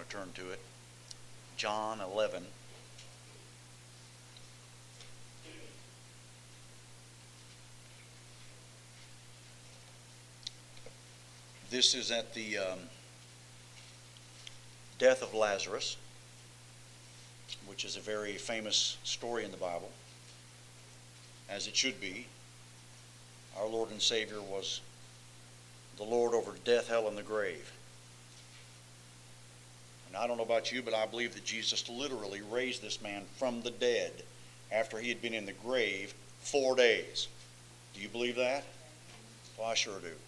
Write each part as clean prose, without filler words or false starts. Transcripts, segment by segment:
to turn to it. John 11. This is at the death of Lazarus, which is a very famous story in the Bible, as it should be. Our Lord and Savior was the Lord over death, hell, and the grave. And I don't know about you, but I believe that Jesus literally raised this man from the dead after he had been in the grave 4 days. Do you believe that? Well, I sure do.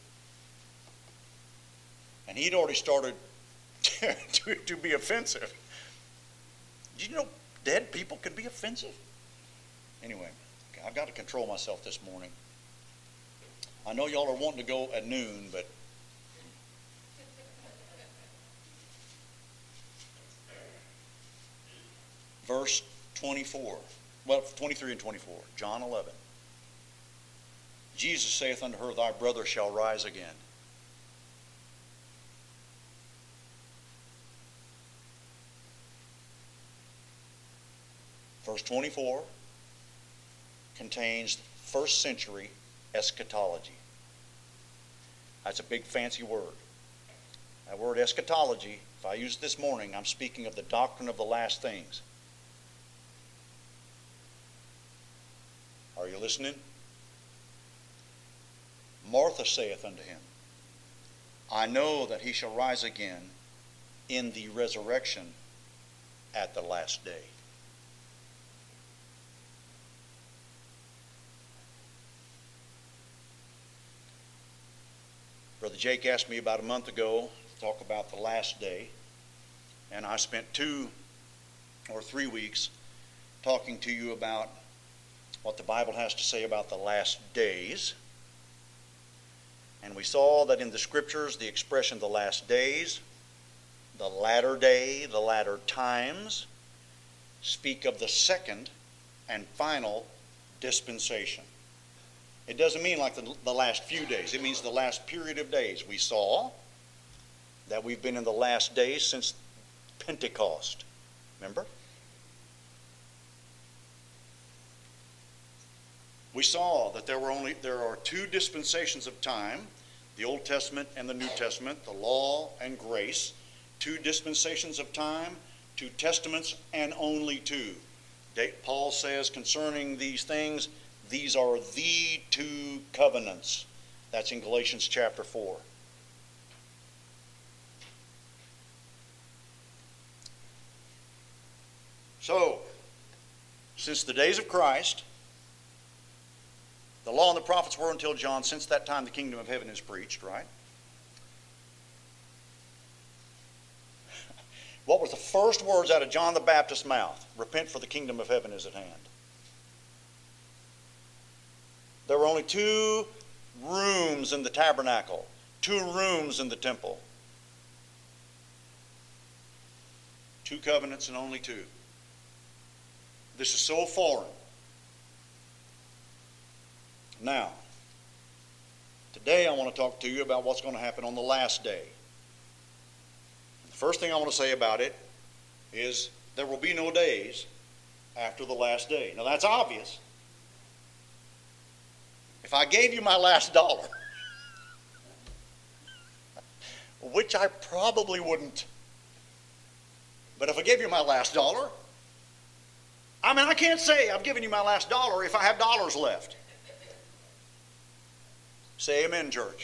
And he'd already started to be offensive. Did you know dead people can be offensive? Anyway, I've got to control myself this morning. I know y'all are wanting to go at noon, but verse 24, well, 23 and 24, John 11. Jesus saith unto her, Thy brother shall rise again. Verse 24 contains first century eschatology. That's a big fancy word. That word eschatology, if I use it this morning, I'm speaking of the doctrine of the last things. Are you listening? Martha saith unto him, I know that he shall rise again in the resurrection at the last day. Brother Jake asked me about a month ago to talk about the last day, and I spent 2 or 3 weeks talking to you about what the Bible has to say about the last days. And we saw that in the Scriptures, the expression the last days, the latter day, the latter times, speak of the second and final dispensation. It doesn't mean like the last few days. It means the last period of days. We saw that we've been in the last days since Pentecost. Remember? We saw that there are 2 dispensations of time, the Old Testament and the New Testament, the law and grace. 2 dispensations of time, 2 testaments, and only 2. Paul says concerning these things, these are the 2 covenants. That's in Galatians chapter 4. So, since the days of Christ, the law and the prophets were until John. Since that time, the kingdom of heaven is preached, right? What was the first words out of John the Baptist's mouth? Repent, for the kingdom of heaven is at hand. There were only 2 rooms in the tabernacle, 2 rooms in the temple. 2 covenants and only 2. This is so foreign. Now, today I want to talk to you about what's going to happen on the last day. The first thing I want to say about it is there will be no days after the last day. Now that's obvious. If I gave you my last dollar, which I probably wouldn't, but if I gave you my last dollar, I can't say I've given you my last dollar if I have dollars left. Say amen, church.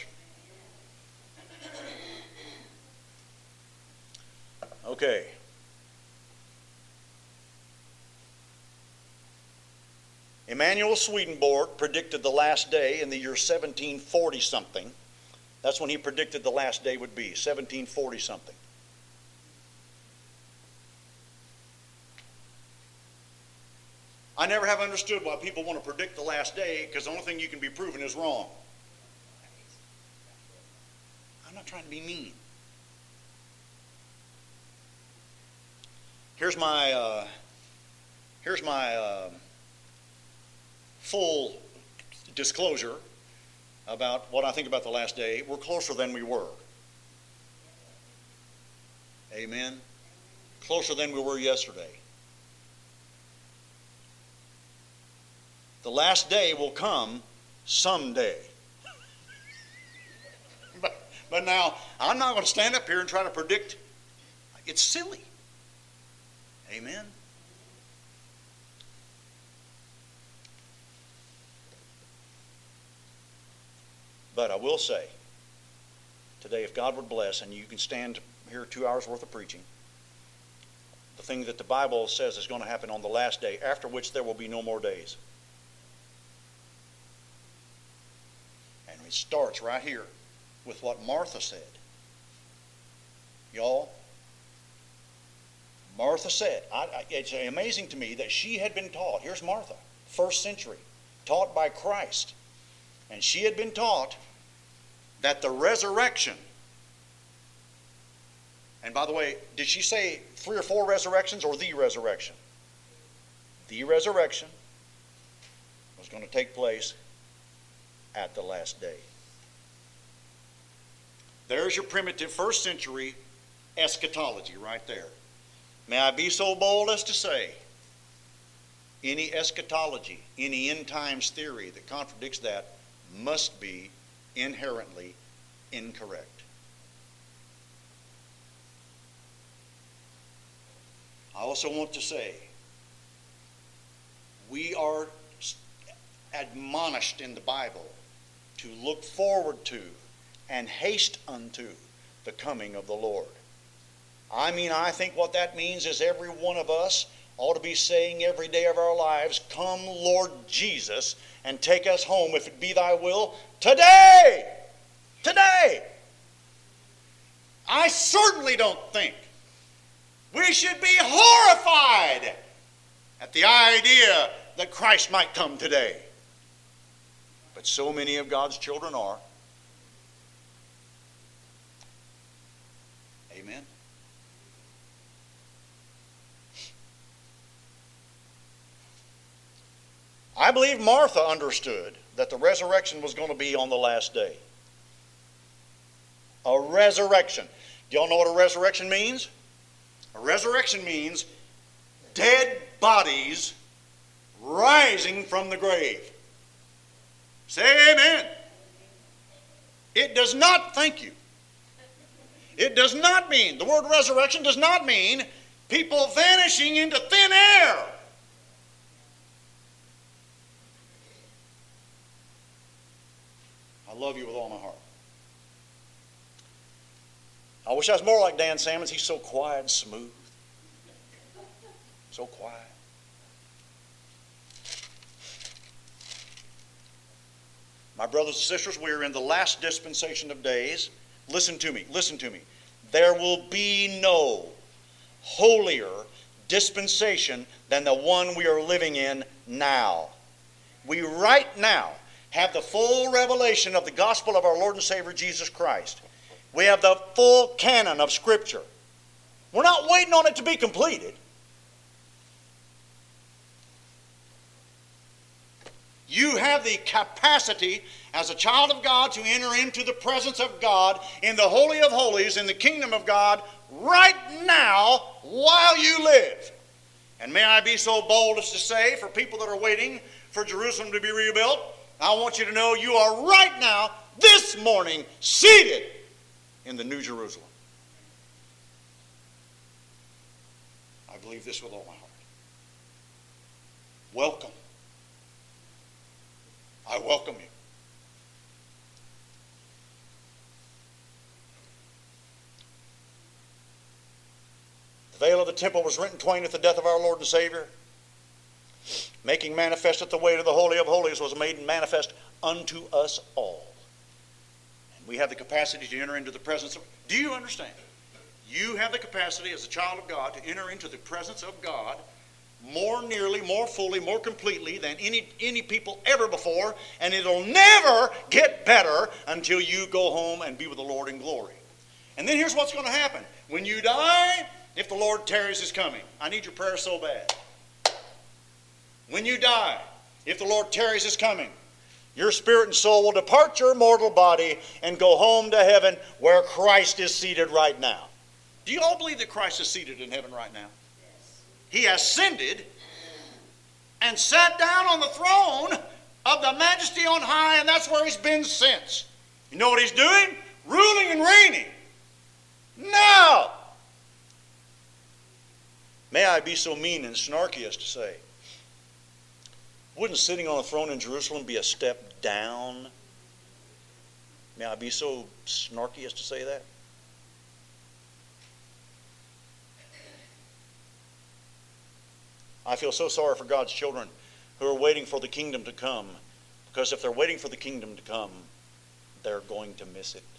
Okay. Emanuel Swedenborg predicted the last day in the year 1740 something. That's when he predicted the last day would be, 1740 something. I never have understood why people want to predict the last day, because the only thing you can be proven is wrong. I'm not trying to be mean. Here's my full disclosure about what I think about the last day. We're closer than we were. Amen. closer than we were yesterday. The last day will come someday. But now, I'm not going to stand up here and try to predict. It's silly. Amen. But I will say, today, if God would bless, and you can stand here 2 hours worth of preaching, the thing that the Bible says is going to happen on the last day, after which there will be no more days. And it starts right here with what Martha said. Y'all, Martha said, it's amazing to me that she had been taught. Here's Martha, first century, taught by Christ. And she had been taught that the resurrection, and by the way, did she say 3 or 4 resurrections or the resurrection? The resurrection was going to take place at the last day. There's your primitive first century eschatology right there. May I be so bold as to say, any eschatology, any end times theory that contradicts that must be inherently incorrect. I also want to say, we are admonished in the Bible to look forward to and haste unto the coming of the Lord. I think what that means is every one of us ought to be saying every day of our lives, "Come, Lord Jesus, and take us home, if it be thy will, today!" Today! I certainly don't think we should be horrified at the idea that Christ might come today. But so many of God's children are. Amen. I believe Martha understood that the resurrection was going to be on the last day. A resurrection. Do y'all know what a resurrection means? A resurrection means dead bodies rising from the grave. Say amen. It does not, thank you. It does not mean, the word resurrection does not mean people vanishing into thin air. I love you with all my heart. I wish I was more like Dan Sammons. He's so quiet and smooth. So quiet. My brothers and sisters, we are in the last dispensation of days. Listen to me, listen to me. There will be no holier dispensation than the one we are living in now. We right now have the full revelation of the gospel of our Lord and Savior Jesus Christ. We have the full canon of Scripture. We're not waiting on it to be completed. You have the capacity as a child of God to enter into the presence of God in the Holy of Holies, in the kingdom of God, right now while you live. And may I be so bold as to say, for people that are waiting for Jerusalem to be rebuilt, I want you to know you are right now, this morning, seated in the New Jerusalem. I believe this with all my heart. Welcome. I welcome you. The veil of the temple was rent in twain at the death of our Lord and Savior. Making manifest at the way to the Holy of Holies was made manifest unto us all. And we have the capacity to enter into the presence of... Do you understand? You have the capacity as a child of God to enter into the presence of God more nearly, more fully, more completely than any people ever before, and it'll never get better until you go home and be with the Lord in glory. And then here's what's going to happen. When you die, if the Lord tarries his coming, I need your prayer so bad. When you die, if the Lord tarries his coming, your spirit and soul will depart your mortal body and go home to heaven where Christ is seated right now. Do you all believe that Christ is seated in heaven right now? Yes. He ascended and sat down on the throne of the majesty on high, and that's where he's been since. You know what he's doing? Ruling and reigning. Now, may I be so mean and snarky as to say, wouldn't sitting on a throne in Jerusalem be a step down? May I be so snarky as to say that? I feel so sorry for God's children who are waiting for the kingdom to come, because if they're waiting for the kingdom to come, they're going to miss it.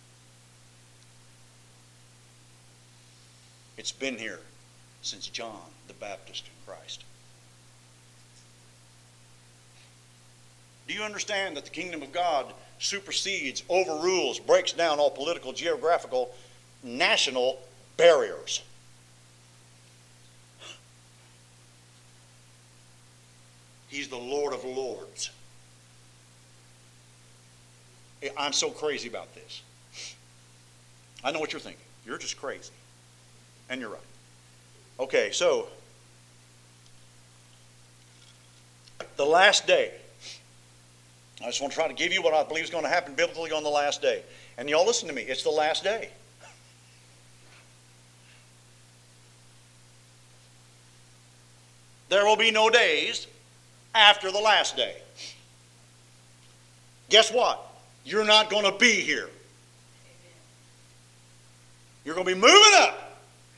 It's been here since John the Baptist in Christ. Do you understand that the kingdom of God supersedes, overrules, breaks down all political, geographical, national barriers? He's the Lord of Lords. I'm so crazy about this. I know what you're thinking. You're just crazy. And you're right. Okay, so the last day. I just want to try to give you what I believe is going to happen biblically on the last day. And y'all listen to me. It's the last day. There will be no days after the last day. Guess what? You're not going to be here. You're going to be moving up.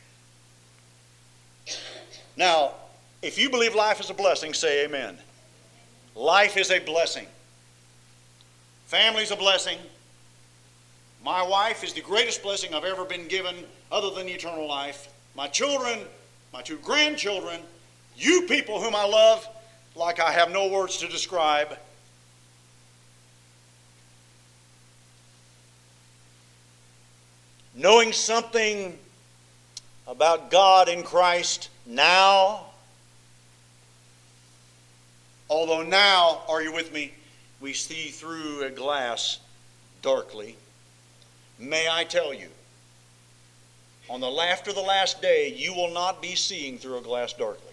Now, if you believe life is a blessing, say amen. Life is a blessing. Family's a blessing. My wife is the greatest blessing I've ever been given other than eternal life. My children, my 2 grandchildren, you people whom I love like I have no words to describe. Knowing something about God in Christ now, although now, are you with me, we see through a glass darkly. May I tell you, on the after the last day, you will not be seeing through a glass darkly.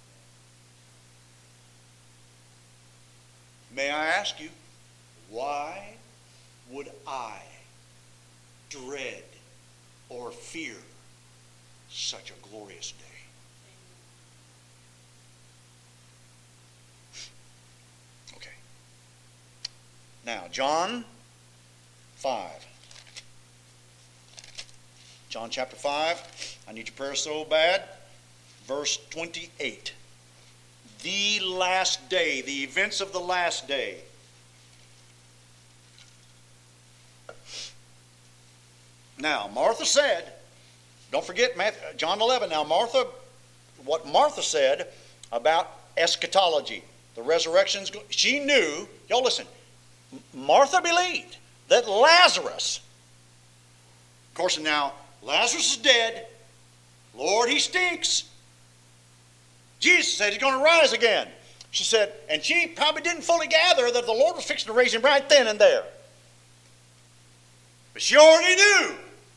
May I ask you, why would I dread or fear such a glorious day? Okay. Now, John 5. John chapter 5. I need your prayer so bad. Verse 28. The last day, the events of the last day. Now, Martha said, don't forget John 11. Now, what Martha said about eschatology, the resurrections, she knew, y'all listen, Martha believed that Lazarus, of course now, Lazarus is dead. Lord, he stinks. Jesus said he's going to rise again. She said, and she probably didn't fully gather that the Lord was fixing to raise him right then and there. But she already knew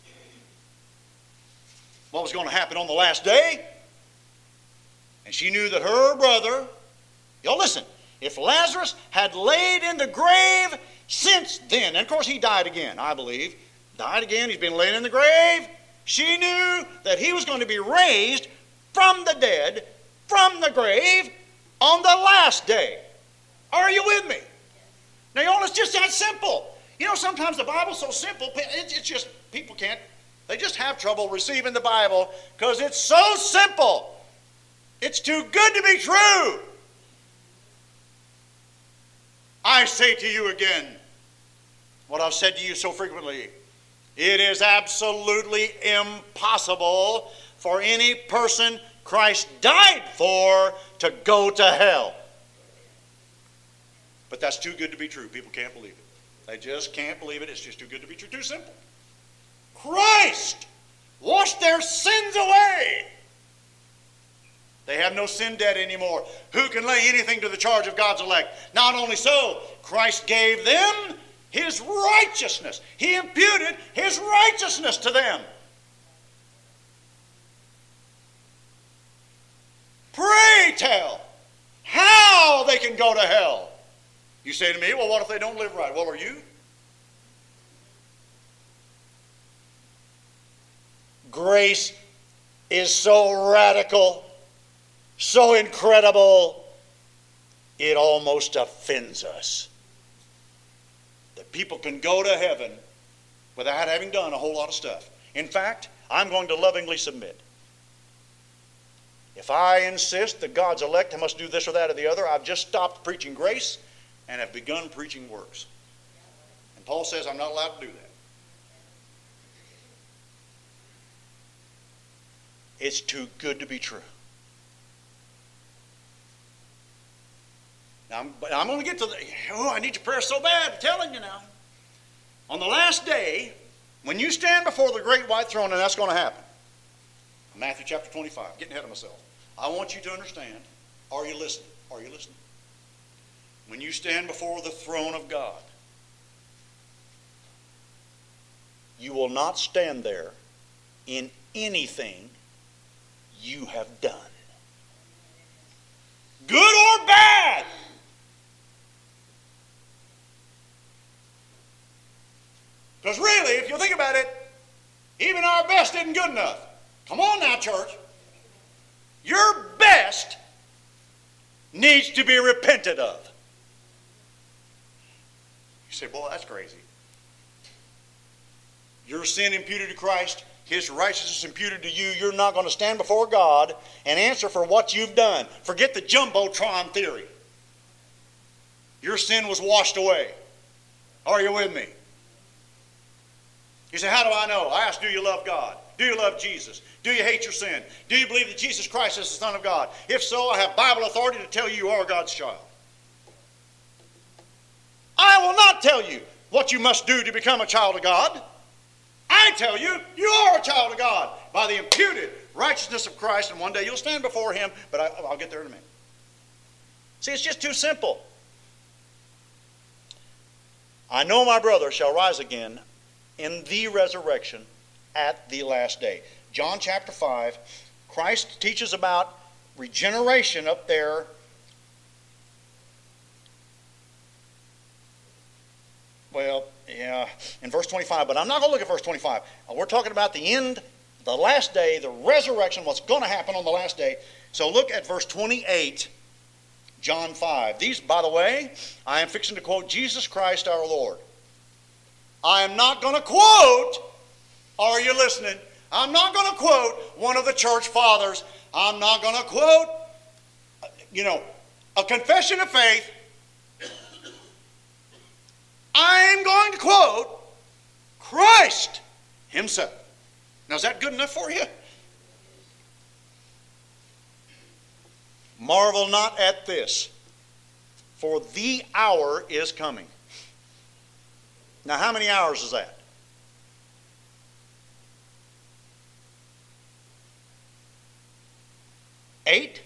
what was going to happen on the last day. And she knew that her brother, y'all listen, if Lazarus had laid in the grave since then, and of course he died again, I believe, died again, he's been laid in the grave, she knew that he was going to be raised from the dead, from the grave, on the last day. Are you with me? Now, y'all, it's just that simple. You know, sometimes the Bible's so simple, it's just, people can't, they just have trouble receiving the Bible because it's so simple. It's too good to be true. I say to you again what I've said to you so frequently. It is absolutely impossible for any person Christ died for to go to hell. But that's too good to be true. People can't believe it. They just can't believe it. It's just too good to be true. Too simple. Christ washed their sins away. They have no sin debt anymore. Who can lay anything to the charge of God's elect? Not only so, Christ gave them his righteousness. He imputed his righteousness to them. can't tell how they can go to hell. You say to me, well, what if they don't live right? Well, are you? Grace is so radical, so incredible, it almost offends us. That people can go to heaven without having done a whole lot of stuff. In fact, I'm going to lovingly submit. If I insist that God's elect must do this or that or the other, I've just stopped preaching grace and have begun preaching works. And Paul says I'm not allowed to do that. It's too good to be true. Now, I'm going to get to the, I need your prayer so bad, I'm telling you now. On the last day, when you stand before the great white throne, and that's going to happen. Matthew chapter 25, getting ahead of myself. I want you to understand, are you listening? Are you listening? When you stand before the throne of God, you will not stand there in anything you have done. Good or bad. Because really, if you think about it, even our best isn't good enough. Come on now, church. Your best needs to be repented of. You say, boy, that's crazy. Your sin imputed to Christ, His righteousness imputed to you. You're not going to stand before God and answer for what you've done. Forget the Jumbotron theory. Your sin was washed away. Are you with me? You say, how do I know? I ask, do you love God? Do you love Jesus? Do you hate your sin? Do you believe that Jesus Christ is the Son of God? If so, I have Bible authority to tell you are God's child. I will not tell you what you must do to become a child of God. I tell you, you are a child of God by the imputed righteousness of Christ, and one day you'll stand before Him, but I'll get there in a minute. See, it's just too simple. I know my brother shall rise again in the resurrection at the last day. John chapter 5, Christ teaches about regeneration up there. Well, yeah, in verse 25, but I'm not going to look at verse 25. We're talking about the end, the last day, the resurrection, what's going to happen on the last day. So look at verse 28, John 5. These, by the way, I am fixing to quote Jesus Christ our Lord. I am not going to quote, are you listening? I'm not going to quote one of the church fathers. I'm not going to quote, a confession of faith. I'm going to quote Christ Himself. Now, is that good enough for you? Marvel not at this, for the hour is coming. Now, how many hours is that? 8.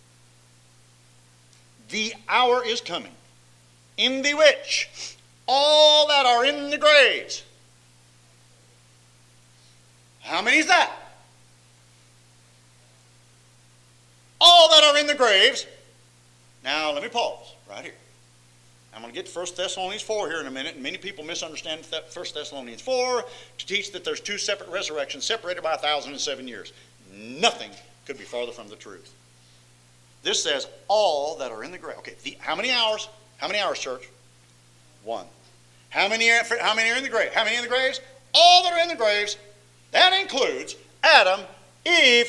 The hour is coming, in the which all that are in the graves. How many is that? All that are in the graves. Now, let me pause right here. I'm going to get to 1 Thessalonians 4 here in a minute, and many people misunderstand 1 Thessalonians 4 to teach that there's 2 separate resurrections separated by 1,007 years. Nothing could be farther from the truth. This says all that are in the grave. Okay, how many hours? How many hours, church? 1. How many are in the grave? How many in the graves? All that are in the graves. That includes Adam, Eve,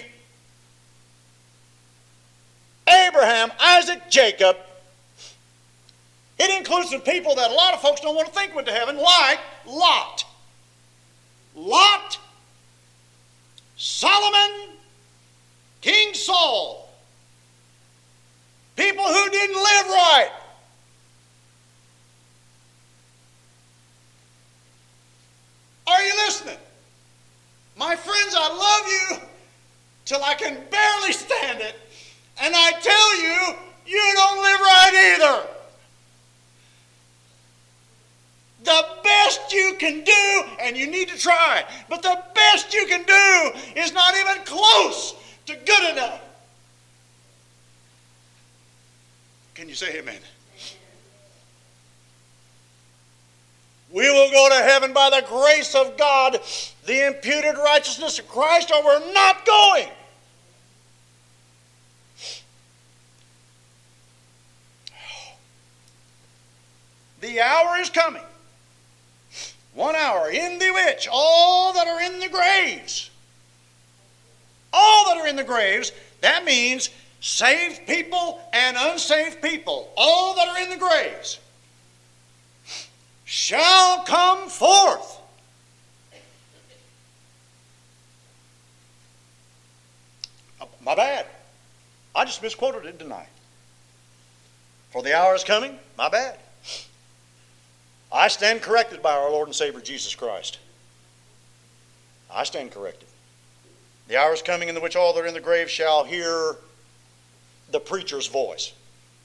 Abraham, Isaac, Jacob. It includes some people that a lot of folks don't want to think went to heaven, like Lot. Lot, Solomon, King Saul. People who didn't live right. Are you listening? My friends, I love you till I can barely stand it. And I tell you, you don't live right either. The best you can do, and you need to try, but the best you can do is not even close to good enough. you say amen? We will go to heaven by the grace of God, the imputed righteousness of Christ, or we're not going. The hour is coming. 1 hour in the which all that are in the graves, all that are in the graves, that means saved people and unsaved people, all that are in the graves, shall come forth. My bad. I just misquoted it, didn't I? For the hour is coming. My bad. I stand corrected by our Lord and Savior Jesus Christ. I stand corrected. The hour is coming in the which all that are in the grave shall hear the preacher's voice.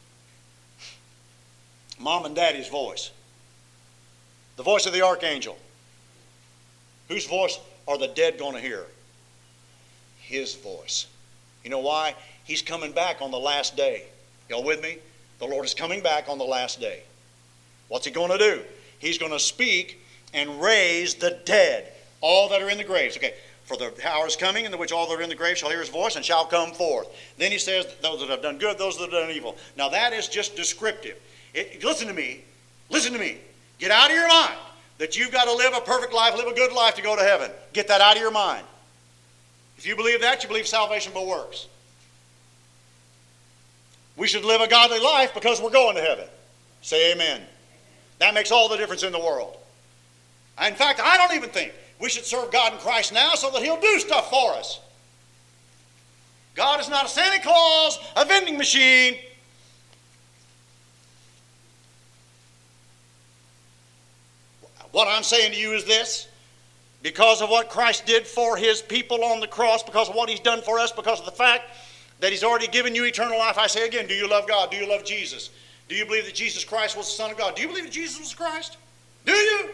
Mom and daddy's voice. The voice of the archangel. Whose voice are the dead going to hear? His voice. You know why? He's coming back on the last day. Y'all with me? The Lord is coming back on the last day. What's he going to do? He's going to speak and raise the dead, all that are in the graves. Okay, for the hour is coming in the which all that are in the grave shall hear his voice and shall come forth. Then he says, those that have done good, those that have done evil. Now that is just descriptive. Listen to me. Listen to me. Get out of your mind that you've got to live a perfect life, live a good life to go to heaven. Get that out of your mind. If you believe that, you believe salvation by works. We should live a godly life because we're going to heaven. Say amen. That makes all the difference in the world. In fact, I don't even think we should serve God in Christ now so that he'll do stuff for us. God is not a Santa Claus, a vending machine. What I'm saying to you is this. Because of what Christ did for his people on the cross, because of what he's done for us, because of the fact that he's already given you eternal life, I say again, do you love God? Do you love Jesus? Do you believe that Jesus Christ was the Son of God? Do you believe that Jesus was Christ? Do you?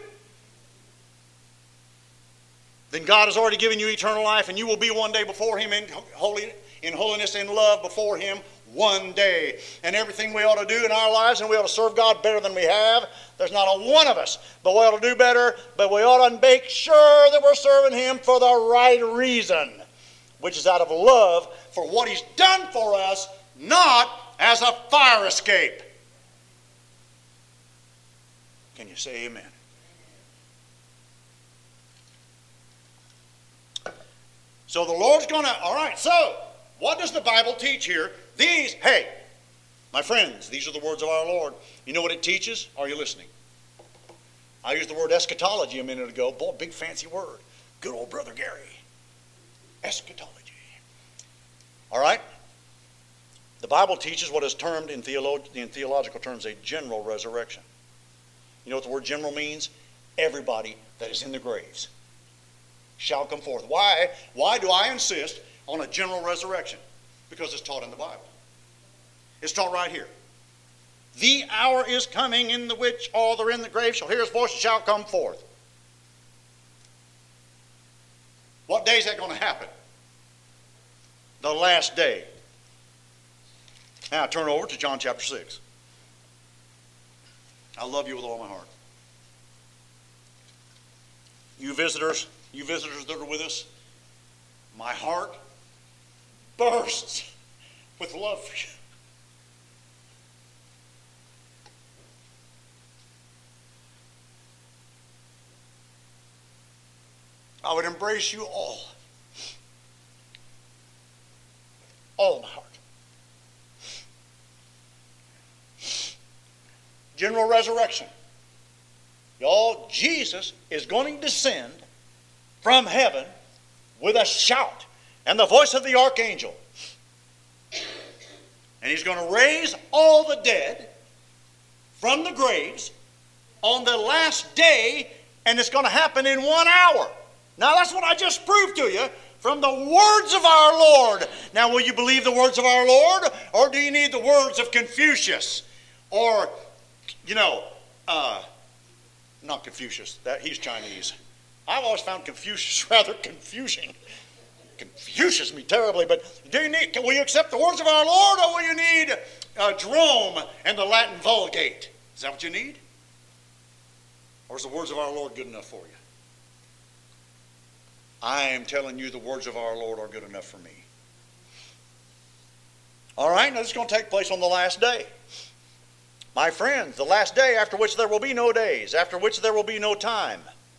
Then God has already given you eternal life, and you will be one day before him in holiness and love before him one day. And everything we ought to do in our lives, and we ought to serve God better than we have. There's not a one of us, but we ought to do better, but we ought to make sure that we're serving him for the right reason, which is out of love for what he's done for us, not as a fire escape. Can you say amen? So the Lord's going to, all right, so what does the Bible teach here? Hey, my friends, these are the words of our Lord. You know what it teaches? Are you listening? I used the word eschatology a minute ago. Boy, big fancy word. Good old Brother Gary. Eschatology. All right? The Bible teaches what is termed in theological terms a general resurrection. You know what the word general means? Everybody that is in the graves shall come forth. Why? Why do I insist on a general resurrection? Because it's taught in the Bible. It's taught right here. The hour is coming in the which all that are in the grave shall hear his voice and shall come forth. What day is that going to happen? The last day. Now turn over to John chapter 6. I love you with all my heart. You visitors that are with us, my heart bursts with love for you. I would embrace you all my heart. General resurrection. Y'all, Jesus is going to descend from heaven with a shout and the voice of the archangel. And he's going to raise all the dead from the graves on the last day, and it's going to happen in 1 hour. Now that's what I just proved to you from the words of our Lord. Now will you believe the words of our Lord, or do you need the words of Confucius? Or, not Confucius, he's Chinese. I've always found Confucius rather confusing. Confuses me terribly, but will you accept the words of our Lord, or will you need Jerome and the Latin Vulgate. Is that what you need? Or is the words of our Lord good enough for you? I am telling you the words of our Lord are good enough for me. All right, now this is going to take place on the last day. My friends, the last day after which there will be no days, after which there will be no time.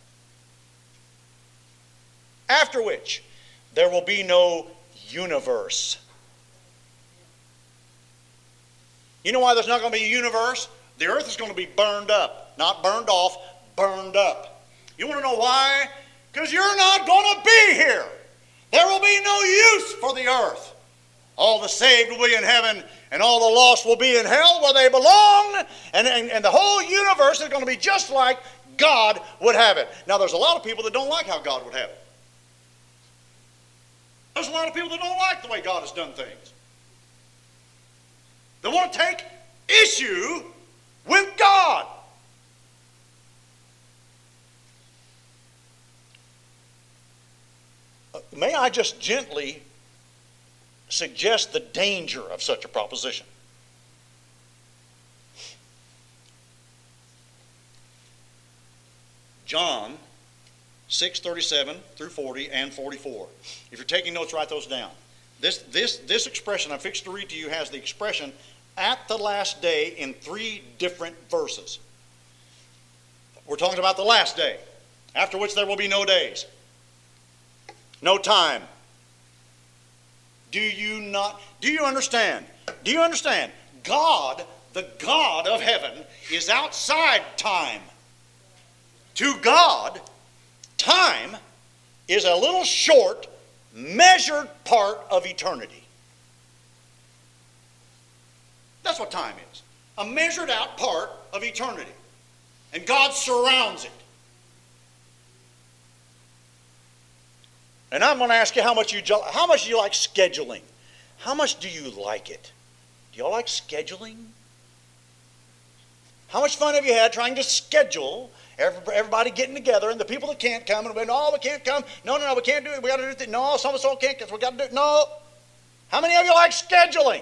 After which there will be no universe. You know why there's not going to be a universe? The earth is going to be burned up. Not burned off, burned up. You want to know why? Because you're not going to be here. There will be no use for the earth. All the saved will be in heaven, and all the lost will be in hell where they belong. And the whole universe is going to be just like God would have it. Now, there's a lot of people that don't like how God would have it. There's a lot of people that don't like the way God has done things. They want to take issue with God. May I just gently suggest the danger of such a proposition? John 6:37 through 40 and 44. If you're taking notes, write those down. This expression I'm fixed to read to you has the expression "at the last day" in 3 different verses. We're talking about the last day, after which there will be no days, no time. Do you understand? Do you understand? God, the God of heaven, is outside time. To God, time is a little short, measured part of eternity. That's what time is. A measured out part of eternity. And God surrounds it. And I'm going to ask you how much do you like scheduling? How much do you like it? Do y'all like scheduling? How much fun have you had trying to schedule everybody getting together, and the people that can't come, and no, we can't come. No, we can't do it. We got to do it. No, some of us can't because we got to do it. No. How many of you like scheduling?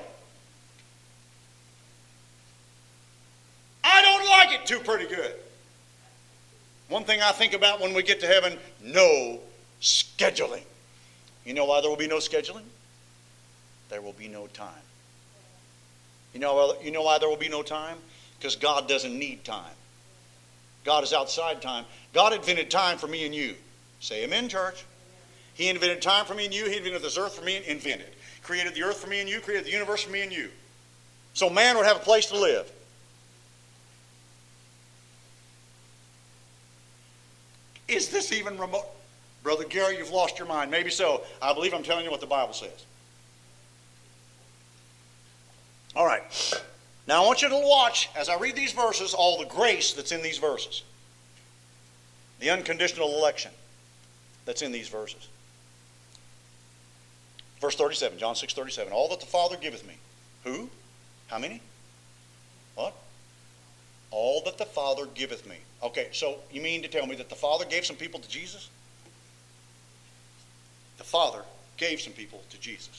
I don't like it too pretty good. One thing I think about when we get to heaven, no scheduling. You know why there will be no scheduling? There will be no time. You know why there will be no time? Because God doesn't need time. God is outside time. God invented time for me and you. Say amen, church. He invented time for me and you. He invented this earth for me and invented. Created the earth for me and you. Created the universe for me and you. So man would have a place to live. Is this even remote? Brother Gary, you've lost your mind. Maybe so. I believe I'm telling you what the Bible says. All right. Now I want you to watch, as I read these verses, all the grace that's in these verses. The unconditional election that's in these verses. Verse 37, John 6:37. All that the Father giveth me. Who? How many? What? All that the Father giveth me. Okay, so you mean to tell me that the Father gave some people to Jesus? The Father gave some people to Jesus.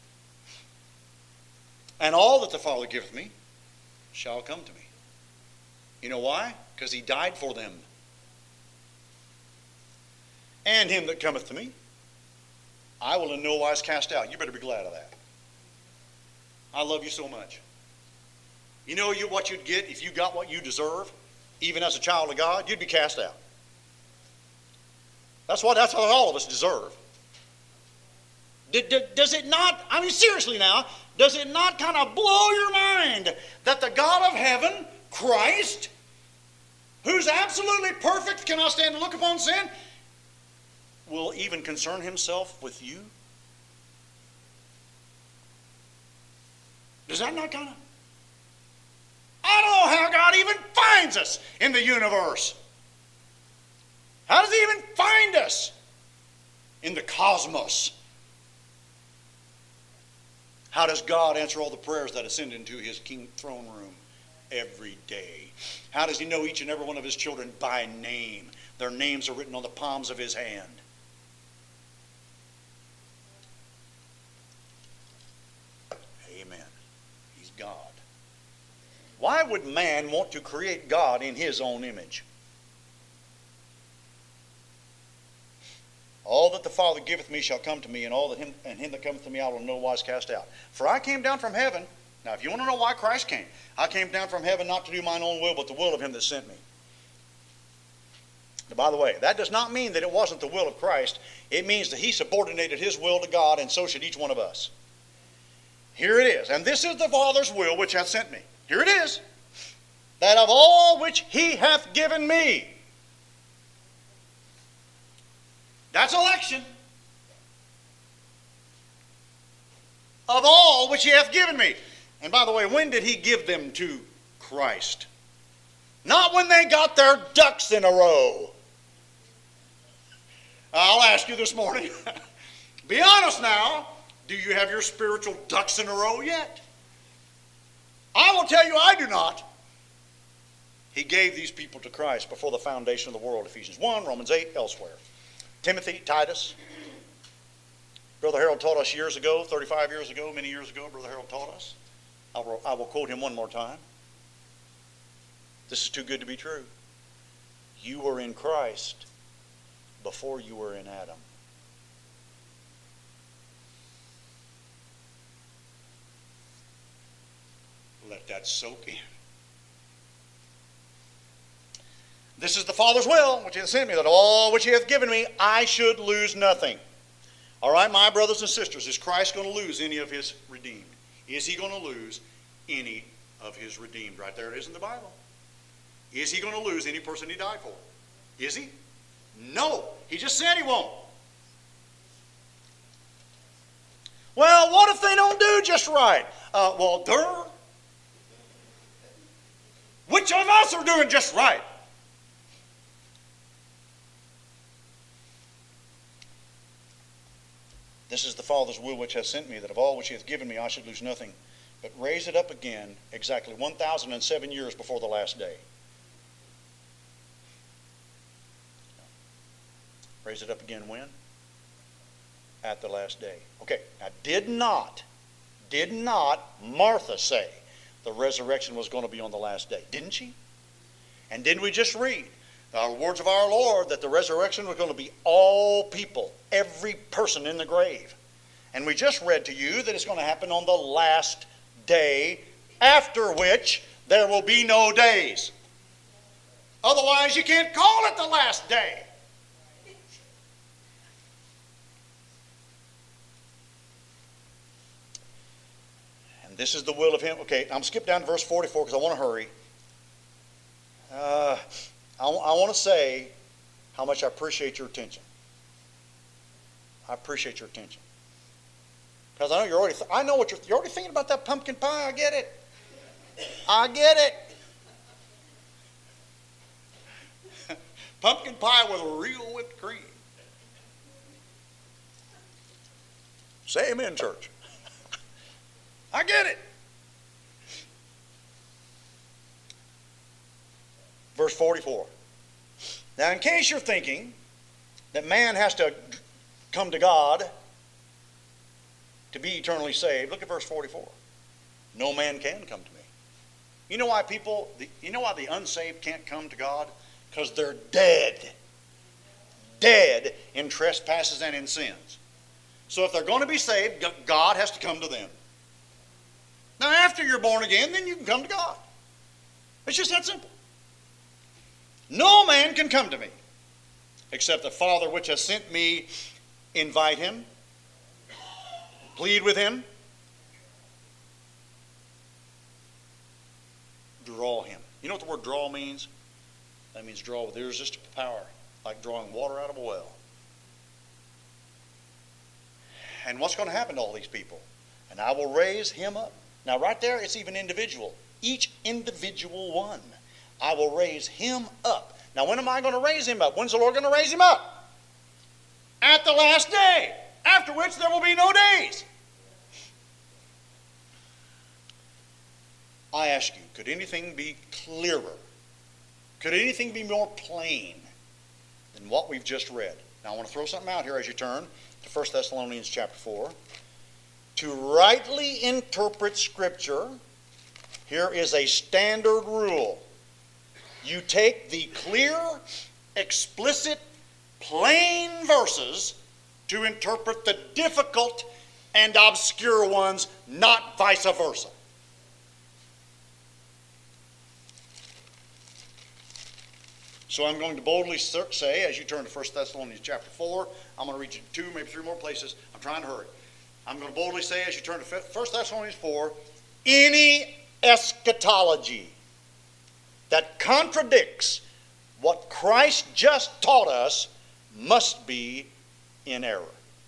And all that the Father giveth me shall come to me. You know why? Because he died for them. And him that cometh to me, I will in no wise cast out. You better be glad of that. I love you so much. You know what you'd get if you got what you deserve, even as a child of God? You'd be cast out. That's what all of us deserve. Does it not, I mean seriously now, does it not kind of blow your mind that the God of heaven, Christ, who's absolutely perfect, cannot stand to look upon sin, will even concern himself with you? Does that not kind of... I don't know how God even finds us in the universe. How does he even find us in the cosmos? How does God answer all the prayers that ascend into his king throne room every day? How does he know each and every one of his children by name? Their names are written on the palms of his hand. Amen. He's God. Why would man want to create God in his own image? All that the Father giveth me shall come to me, and him that cometh to me I will in no wise cast out. For I came down from heaven. Now, if you want to know why Christ came, I came down from heaven not to do mine own will, but the will of him that sent me. Now, by the way, that does not mean that it wasn't the will of Christ. It means that he subordinated his will to God, and so should each one of us. Here it is. And this is the Father's will which hath sent me. Here it is. That of all which he hath given me. That's election. Of all which he hath given me. And by the way, when did he give them to Christ? Not when they got their ducks in a row. I'll ask you this morning. Be honest now. Do you have your spiritual ducks in a row yet? I will tell you I do not. He gave these people to Christ before the foundation of the world. Ephesians 1, Romans 8, elsewhere. Timothy, Titus. Brother Harold taught us years ago, 35 years ago, many years ago, Brother Harold taught us. I will quote him one more time. This is too good to be true. You were in Christ before you were in Adam. Let that soak in. This is the Father's will, which he hath sent me, that all which he hath given me, I should lose nothing. All right, my brothers and sisters, is Christ going to lose any of his redeemed? Is he going to lose any of his redeemed? Right there it is in the Bible. Is he going to lose any person he died for? Is he? No. He just said he won't. Well, what if they don't do just right? Well, which of us are doing just right? This is the Father's will which hath sent me, that of all which he hath given me I should lose nothing, but raise it up again exactly 1,007 years before the last day. Raise it up again when? At the last day. Okay, now did not Martha say the resurrection was going to be on the last day? Didn't she? And didn't we just read the words of our Lord that the resurrection was going to be all people, every person in the grave? And we just read to you that it's going to happen on the last day, after which there will be no days. Otherwise, you can't call it the last day. And this is the will of him. Okay, I'm going to skip down to verse 44 because I want to hurry. I want to say how much I appreciate your attention. I appreciate your attention. Because I know you're already thinking about that pumpkin pie. I get it. I get it. Pumpkin pie with real whipped cream. Say amen, church. I get it. Verse 44. Now, in case you're thinking that man has to come to God to be eternally saved, look at verse 44. No man can come to me. You know why the unsaved can't come to God? Because they're dead. Dead in trespasses and in sins. So if they're going to be saved, God has to come to them. Now, after you're born again, then you can come to God. It's just that simple. No man can come to me except the Father which has sent me invite him, plead with him, draw him. You know what the word draw means? That means draw with irresistible power, like drawing water out of a well. And what's going to happen to all these people? And I will raise him up. Now right there, it's even individual. Each individual one. I will raise him up. Now when am I going to raise him up? When's the Lord going to raise him up? At the last day. After which there will be no days. I ask you, could anything be clearer? Could anything be more plain than what we've just read? Now I want to throw something out here as you turn to 1 Thessalonians chapter 4. To rightly interpret Scripture, Here is a standard rule. You take the clear, explicit, plain verses to interpret the difficult and obscure ones, not vice versa. So I'm going to boldly say, as you turn to 1 Thessalonians chapter 4, I'm going to read you 2, maybe 3 more places. I'm trying to hurry. I'm going to boldly say, as you turn to 1 Thessalonians 4, any eschatology that contradicts what Christ just taught us must be in error.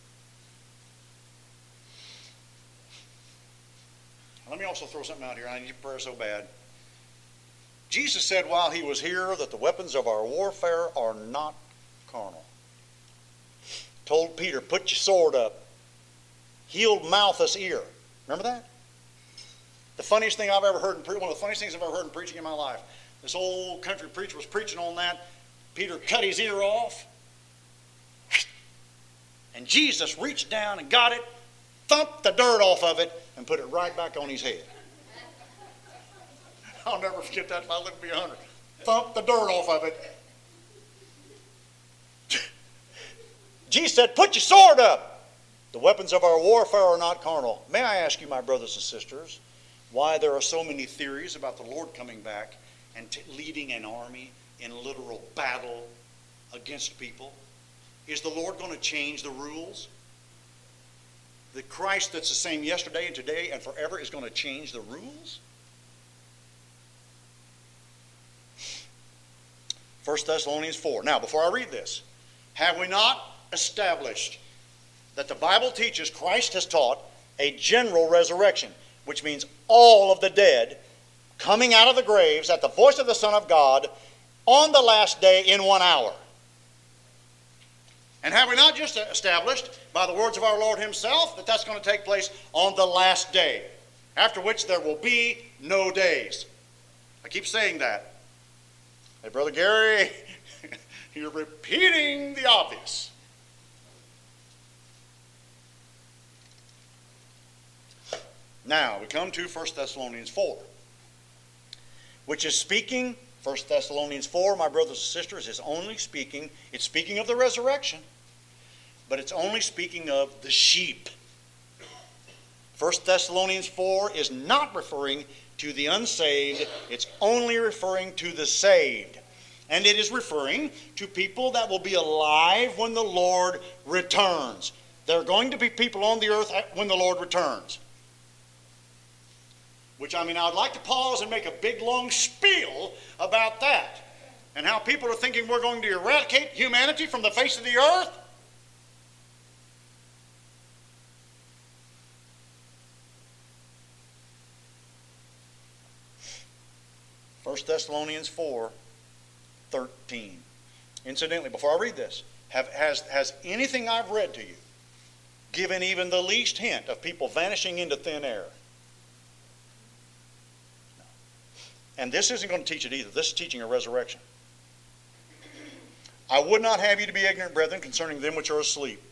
Let me also throw something out here. I need your prayer so bad. Jesus said while he was here that the weapons of our warfare are not carnal. Told Peter, put your sword up. Healed Malchus' ear. Remember that? The funniest thing I've ever heard, one of the funniest things I've ever heard in preaching in my life. This old country preacher was preaching on that. Peter cut his ear off. And Jesus reached down and got it, thumped the dirt off of it, and put it right back on his head. I'll never forget that if I live to be 100. Thumped the dirt off of it. Jesus said, put your sword up. The weapons of our warfare are not carnal. May I ask you, my brothers and sisters, why there are so many theories about the Lord coming back and leading an army in literal battle against people? Is the Lord going to change the rules? The Christ that's the same yesterday and today and forever is going to change the rules? 1 Thessalonians 4. Now, before I read this, have we not established that the Bible teaches Christ has taught a general resurrection, which means all of the dead coming out of the graves at the voice of the Son of God on the last day in 1 hour? And have we not just established by the words of our Lord himself that that's going to take place on the last day, after which there will be no days? I keep saying that. Hey, Brother Gary, you're repeating the obvious. Now, we come to 1 Thessalonians 4, which is speaking, 1 Thessalonians 4, my brothers and sisters, is only speaking, it's speaking of the resurrection, but it's only speaking of the sheep. 1 Thessalonians 4 is not referring to the unsaved, it's only referring to the saved. And it is referring to people that will be alive when the Lord returns. There are going to be people on the earth when the Lord returns. Which, I mean, I would like to pause and make a big, long spiel about that. And how people are thinking we're going to eradicate humanity from the face of the earth. 1 Thessalonians 4:13. Incidentally, before I read this, has anything I've read to you given even the least hint of people vanishing into thin air? No. And this isn't going to teach it either. This is teaching a resurrection. I would not have you to be ignorant, brethren, concerning them which are asleep.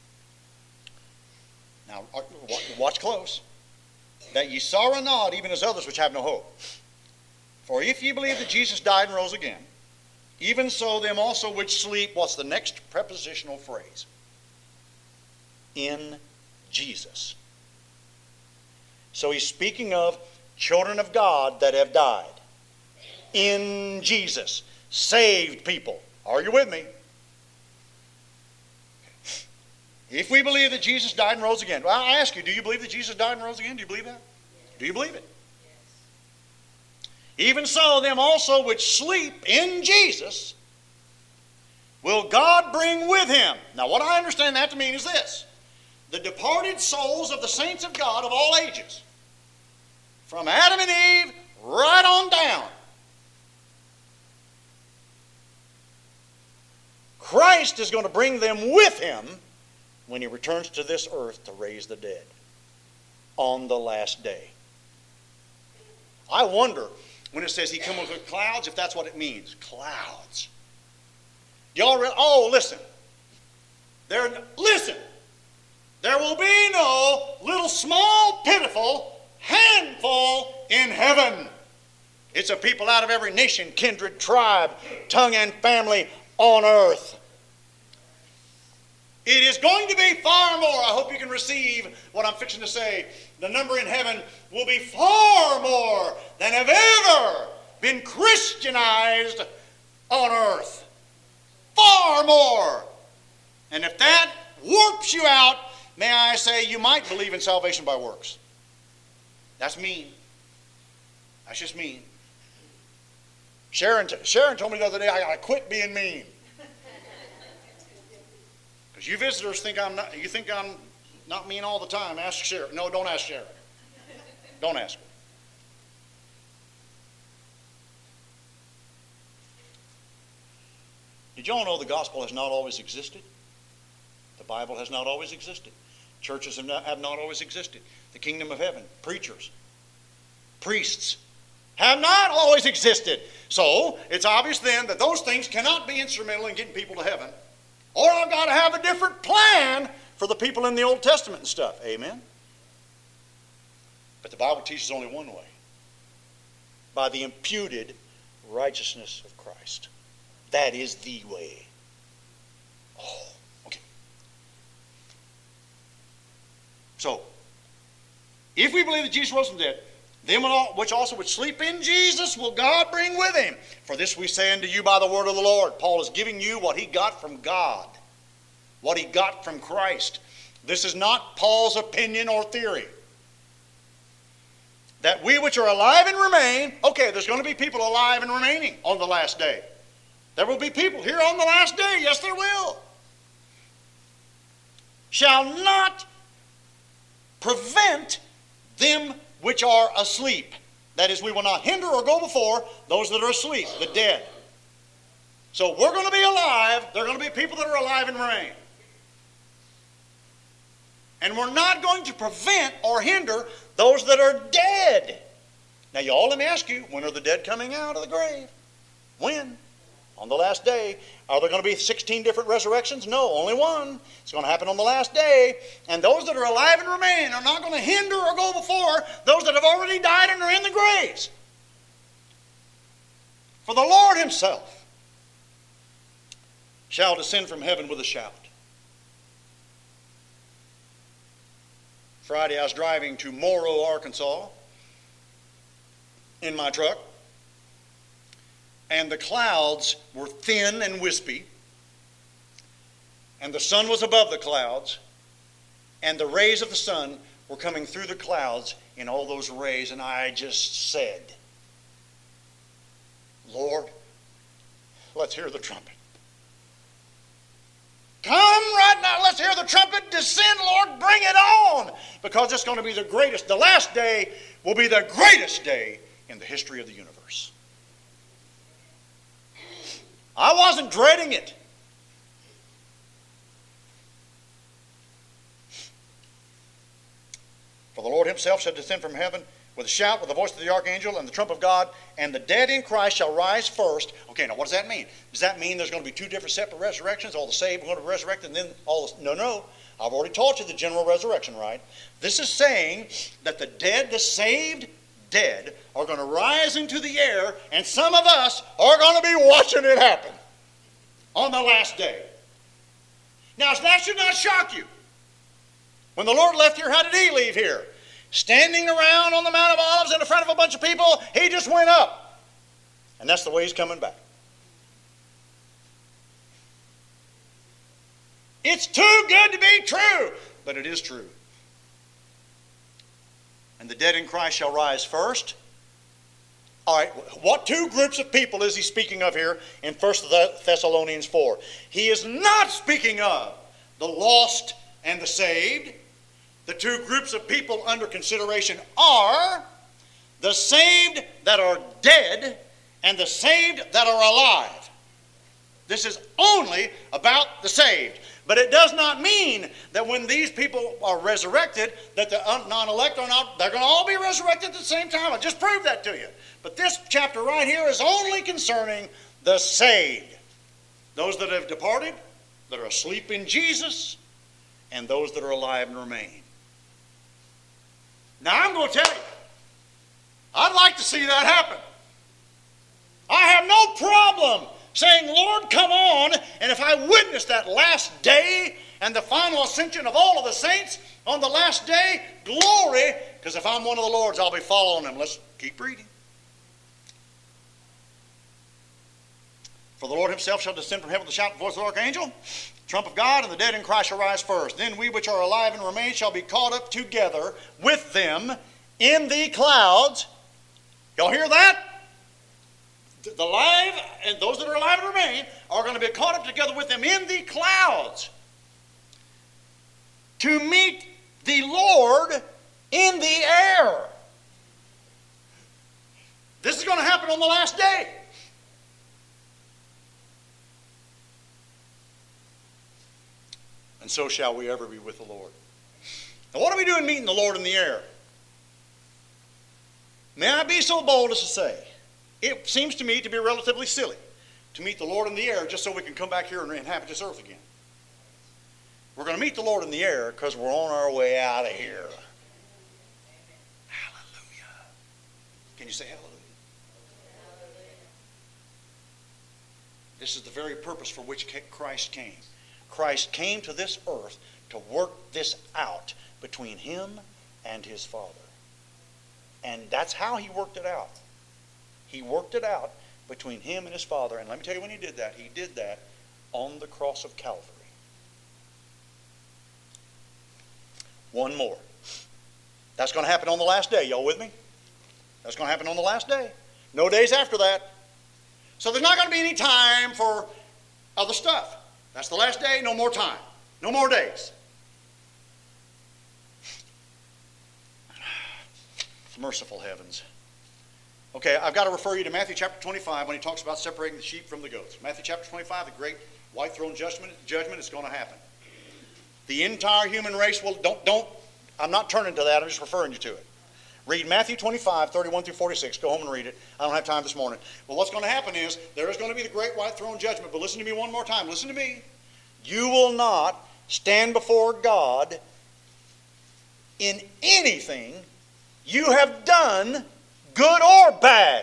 Now, watch close. That ye sorrow not, even as others which have no hope. For if ye believe that Jesus died and rose again, even so them also which sleep, what's the next prepositional phrase? In Jesus. So he's speaking of children of God that have died. In Jesus. Saved people. Are you with me? If we believe that Jesus died and rose again. Well, I ask you, do you believe that Jesus died and rose again? Do you believe that? Yes. Do you believe it? Even so, them also which sleep in Jesus will God bring with him. Now, what I understand that to mean is this. The departed souls of the saints of God of all ages, from Adam and Eve right on down, Christ is going to bring them with him when he returns to this earth to raise the dead on the last day. I wonder, when it says he comes with clouds, if that's what it means. Clouds. Y'all listen. Listen. There will be no little small pitiful hand handful in heaven. It's a people out of every nation, kindred, tribe, tongue, and family on earth. It is going to be far more. I hope you can receive what I'm fixing to say. The number in heaven will be far more than have ever been Christianized on earth. Far more. And if that warps you out, may I say you might believe in salvation by works. That's mean. That's just mean. Sharon told me the other day I got to quit being mean. Because you visitors think I'm not mean all the time. Ask Sharon. No, don't ask Sharon. Don't ask her. Did you all know the gospel has not always existed? The Bible has not always existed. Churches have not always existed. The kingdom of heaven, preachers, priests, have not always existed. So, it's obvious then that those things cannot be instrumental in getting people to heaven. Or I've got to have a different plan for the people in the Old Testament and stuff. Amen? But the Bible teaches only one way. By the imputed righteousness of Christ. That is the way. Oh, okay. So, if we believe that Jesus rose from the dead, them which also would sleep in Jesus will God bring with him. For this we say unto you by the word of the Lord. Paul is giving you what he got from God. What he got from Christ. This is not Paul's opinion or theory. That we which are alive and remain, okay, there's going to be people alive and remaining on the last day. There will be people here on the last day. Yes, there will. Shall not prevent them which are asleep. That is, we will not hinder or go before those that are asleep, the dead. So we're going to be alive. There are going to be people that are alive and remain. And we're not going to prevent or hinder those that are dead. Now, y'all, let me ask you, when are the dead coming out of the grave? When? On the last day. Are there going to be 16 different resurrections? No, only one. It's going to happen on the last day. And those that are alive and remain are not going to hinder or go before those that have already died and are in the graves. For the Lord himself shall descend from heaven with a shout. Friday I was driving to Morrow, Arkansas in my truck. And the clouds were thin and wispy. And the sun was above the clouds. And the rays of the sun were coming through the clouds in all those rays. And I just said, Lord, let's hear the trumpet. Come right now, let's hear the trumpet descend, Lord, bring it on. Because it's going to be the greatest. The last day will be the greatest day in the history of the universe. I wasn't dreading it. For the Lord himself shall descend from heaven with a shout, with the voice of the archangel and the trump of God, and the dead in Christ shall rise first. Okay, now what does that mean? Does that mean there's going to be two different separate resurrections? All the saved are going to be resurrected, and then all the... No. I've already taught you the general resurrection, right? This is saying that the dead, the saved dead, are going to rise into the air, and some of us are going to be watching it happen on the last day. Now, that should not shock you. When the Lord left here, how did he leave here? Standing around on the Mount of Olives in front of a bunch of people, he just went up. And that's the way he's coming back. It's too good to be true, but it is true. And the dead in Christ shall rise first. All right, what two groups of people is he speaking of here in 1 Thessalonians 4? He is not speaking of the lost and the saved. The two groups of people under consideration are the saved that are dead and the saved that are alive. This is only about the saved. But it does not mean that when these people are resurrected, that the non-elect are not, they're going to all be resurrected at the same time. I just proved that to you. But this chapter right here is only concerning the saved. Those that have departed, that are asleep in Jesus, and those that are alive and remain. Now I'm going to tell you, see that happen. I have no problem saying, Lord, come on, and if I witness that last day and the final ascension of all of the saints on the last day, glory, because if I'm one of the Lord's, I'll be following them. Let's keep reading. For the Lord himself shall descend from heaven with the shout of the voice of the archangel, trump of God, and the dead in Christ shall rise first. Then we which are alive and remain shall be caught up together with them in the clouds. Y'all hear that? The alive, and those that are alive and remain, are going to be caught up together with them in the clouds to meet the Lord in the air. This is going to happen on the last day. And so shall we ever be with the Lord. Now, what are we doing meeting the Lord in the air? May I be so bold as to say, it seems to me to be relatively silly to meet the Lord in the air just so we can come back here and inhabit this earth again. We're going to meet the Lord in the air because we're on our way out of here. Hallelujah. Can you say hallelujah? This is the very purpose for which Christ came. Christ came to this earth to work this out between him and his Father. And that's how he worked it out. He worked it out between him and his Father. And let me tell you when he did that. He did that on the cross of Calvary. One more. That's going to happen on the last day. Y'all with me? That's going to happen on the last day. No days after that. So there's not going to be any time for other stuff. That's the last day. No more time. No more days. Merciful heavens. Okay, I've got to refer you to Matthew chapter 25 when he talks about separating the sheep from the goats. Matthew chapter 25, the great white throne judgment is going to happen. The entire human race will, I'm not turning to that, I'm just referring you to it. Read Matthew 25, 31 through 46. Go home and read it. I don't have time this morning. But what's going to happen is, there is going to be the great white throne judgment. But listen to me one more time. Listen to me. You will not stand before God in anything you have done, good or bad.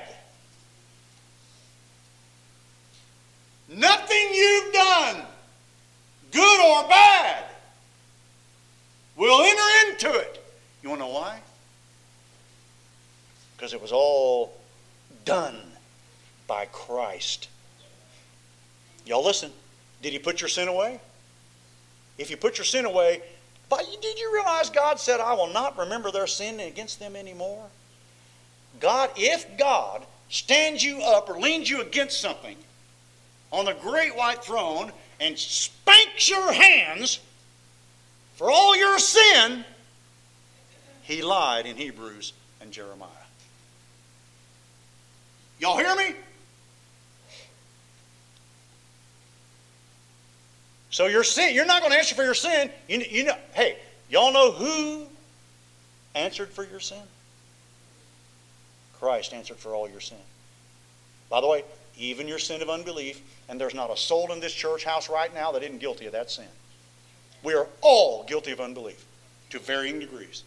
Nothing you've done, good or bad, will enter into it. You want to know why? Because it was all done by Christ. Y'all listen. Did he put your sin away? If you put your sin away, but did you realize God said, I will not remember their sin against them anymore? God, if God stands you up or leans you against something on the great white throne and spanks your hands for all your sin, he lied in Hebrews and Jeremiah. Y'all hear me? So your sin, you're not going to answer for your sin. You know, hey, y'all know who answered for your sin? Christ answered for all your sin. By the way, even your sin of unbelief, and there's not a soul in this church house right now that isn't guilty of that sin. We are all guilty of unbelief to varying degrees.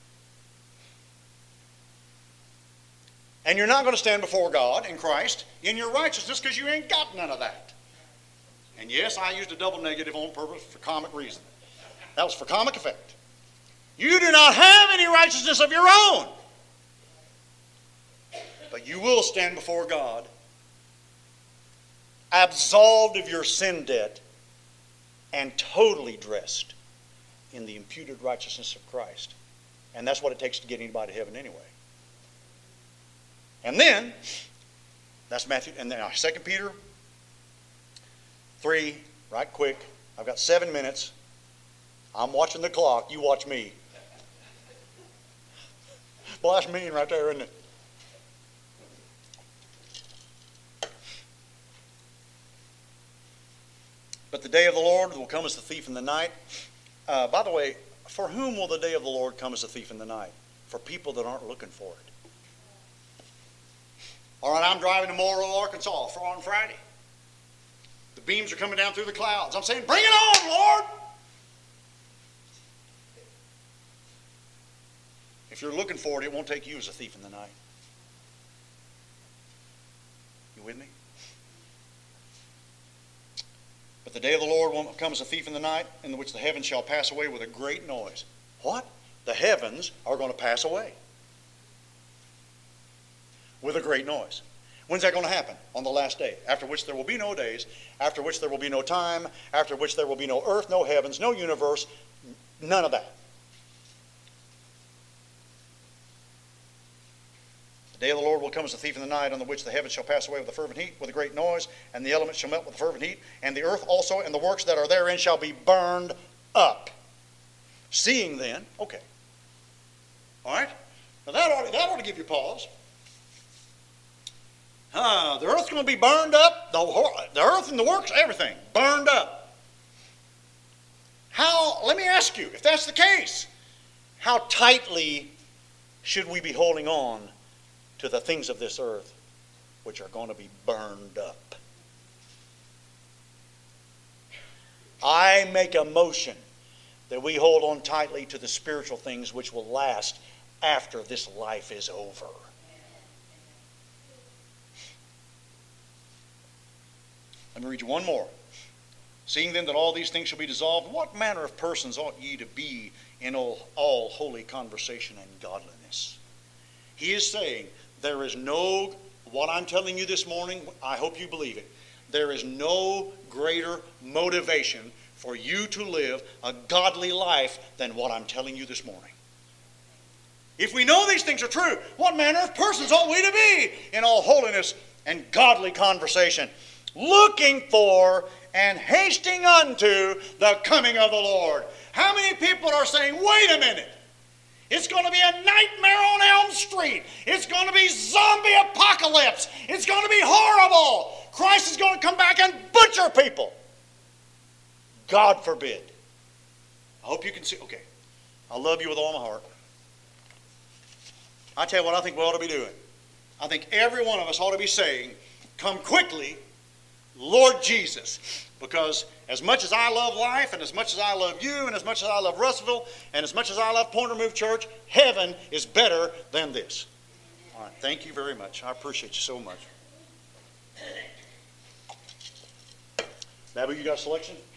And you're not going to stand before God in Christ in your righteousness because you ain't got none of that. And yes, I used a double negative on purpose for comic reason. That was for comic effect. You do not have any righteousness of your own. But you will stand before God absolved of your sin debt and totally dressed in the imputed righteousness of Christ. And that's what it takes to get anybody to heaven anyway. And then, that's Matthew, and then 2 Peter 3, right quick. I've got 7 minutes. I'm watching the clock. You watch me. Well, that's mean right there, isn't it? But the day of the Lord will come as a thief in the night. By the way, for whom will the day of the Lord come as a thief in the night? For people that aren't looking for it. All right, I'm driving to Moro, Arkansas on Friday. The beams are coming down through the clouds. I'm saying, bring it on, Lord! If you're looking for it, it won't take you as a thief in the night. with me? But the day of the Lord will come as a thief in the night, in which the heavens shall pass away with a great noise. What? The heavens are going to pass away with a great noise. When's that going to happen? On the last day, after which there will be no days, after which there will be no time, after which there will be no earth, no heavens, no universe, none of that. The day of the Lord will come as a thief in the night, on which the heavens shall pass away with a fervent heat, with a great noise, and the elements shall melt with a fervent heat, and the earth also and the works that are therein shall be burned up. Seeing then, okay. All right? Now that ought to give you pause. The earth's going to be burned up. The earth and the works, everything, burned up. Let me ask you, if that's the case, how tightly should we be holding on to the things of this earth which are going to be burned up? I make a motion that we hold on tightly to the spiritual things which will last after this life is over. Let me read you one more. Seeing then that all these things shall be dissolved, what manner of persons ought ye to be in all holy conversation and godliness? He is saying there is no, what I'm telling you this morning, I hope you believe it, there is no greater motivation for you to live a godly life than what I'm telling you this morning. If we know these things are true, what manner of persons ought we to be in all holiness and godly conversation, looking for and hasting unto the coming of the Lord? How many people are saying, wait a minute, it's going to be a nightmare on Elm Street. It's going to be zombie apocalypse. It's going to be horrible. Christ is going to come back and butcher people. God forbid. I hope you can see. Okay, I love you with all my heart. I tell you what I think we ought to be doing. I think every one of us ought to be saying, come quickly, Lord Jesus. Because as much as I love life, and as much as I love you, and as much as I love Russellville, and as much as I love Point Remove Church, heaven is better than this. All right, thank you very much. I appreciate you so much. Babby, you got a selection?